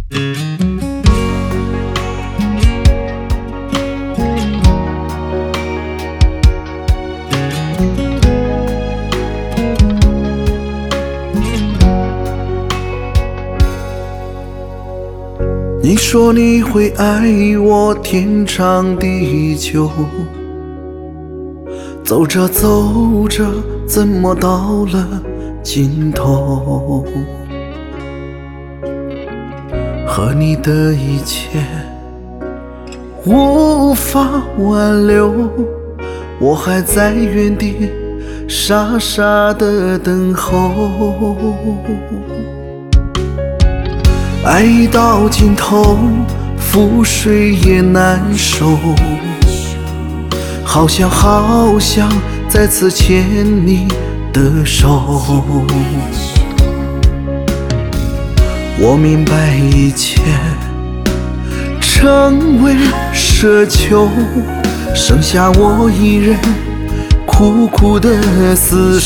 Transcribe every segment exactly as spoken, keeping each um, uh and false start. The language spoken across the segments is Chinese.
你说你会爱我天长地久，走着走着怎么到了尽头？和你的一切无法挽留，我还在原地傻傻的等候。爱到尽头，覆水也难收，好想好想再次牵你的手。我明白一切成为奢求，剩下我一人苦苦的厮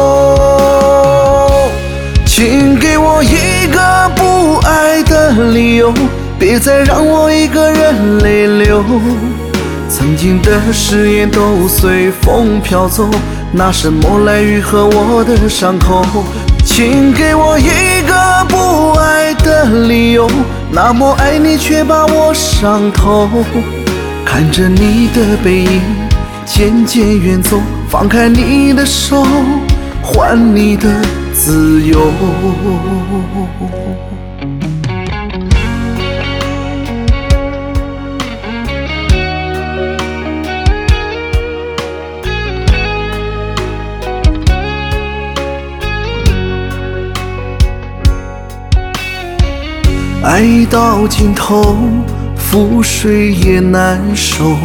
守。请给我一个不爱的理由，别再让我一个人泪流。曾经的誓言都随风飘走，拿什么来愈合我的伤口？请给我一个不爱的理由，那么爱你却把我伤透。看着你的背影渐渐远走，放开你的手，还你的自由。爱到尽头，覆水也难收，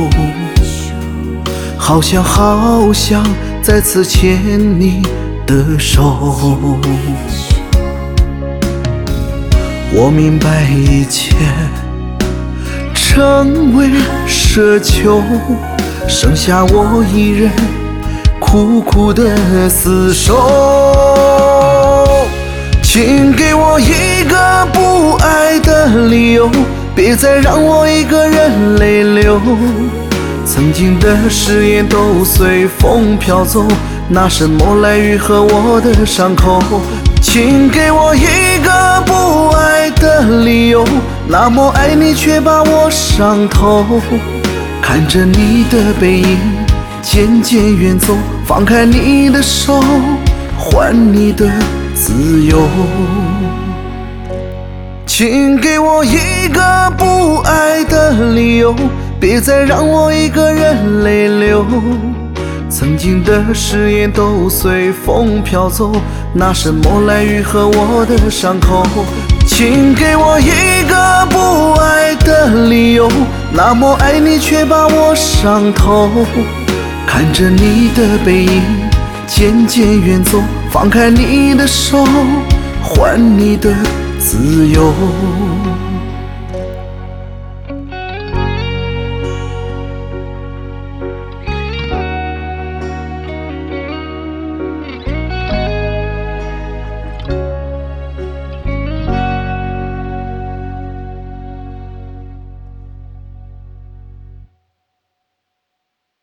好想好想再次牵你的手。我明白一切成为奢求，剩下我一人苦苦的厮守。请给我一个不爱的理由，别再让我一个人泪流。曾经的誓言都随风飘走，拿什么来愈合我的伤口？请给我一个不爱的理由，那么爱你却把我伤透。看着你的背影渐渐远走，放开你的手，还你的自由。请给我一个不爱的理由，别再让我一个人泪流。曾经的誓言都随风飘走，拿什么来愈合我的伤口？请给我一个不爱的理由，那么爱你却把我伤透。看着你的背影渐渐远走，放开你的手，还你的自由。